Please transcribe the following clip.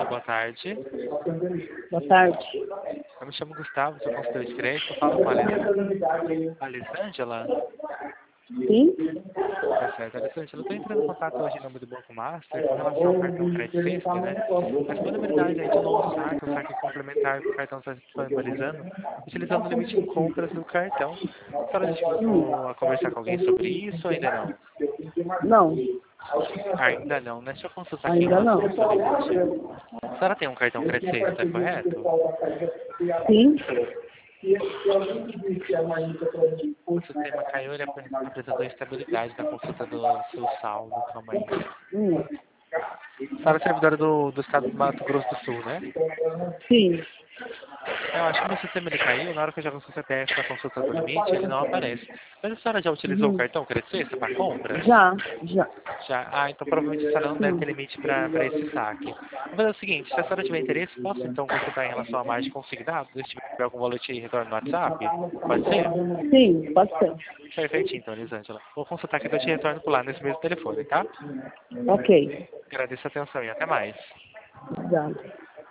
boa tarde. Boa tarde. Eu me chamo Gustavo, sou consultor de crédito. Falo com a Alessângela. Sim? Tá certo, Alessângela, eu estou entrando em contato hoje em nome do Banco Master com relação ao cartão Crédito Festa, né? A disponibilidade aí de um novo saque, um saque complementar que o cartão está disponibilizando, utilizando o limite em compras do cartão. A senhora chegou a conversar com alguém sobre isso ou ainda não? Não, Ainda não, né? Deixa eu consultar aqui em ainda relação não. ao seu limite. A senhora tem um cartão Crédito Festa, correto? Sim? O sistema caiu, ele apresentou instabilidade na consulta do seu saldo, calma aí. Hum. A senhora é servidora do estado do Mato Grosso do Sul, né? Sim. Eu acho que meu sistema ele caiu, na hora que eu jogo o CPF para consulta do limite, ele não aparece. Mas a senhora já utilizou o Uhum. cartão Crédito Festa para compras? Já. Já. Ah, então provavelmente a senhora não deve ter Sim. limite para esse saque. Vou fazer o seguinte, se a senhora tiver interesse, posso então consultar em relação a margem consignada? Se tiver algum valor de retorno no WhatsApp? Pode ser? Sim, pode ser. Perfeitinho, então, Elisângela. Vou consultar que eu te retorno por lá nesse mesmo telefone, tá? Ok. Agradeço a atenção e até mais. Obrigada.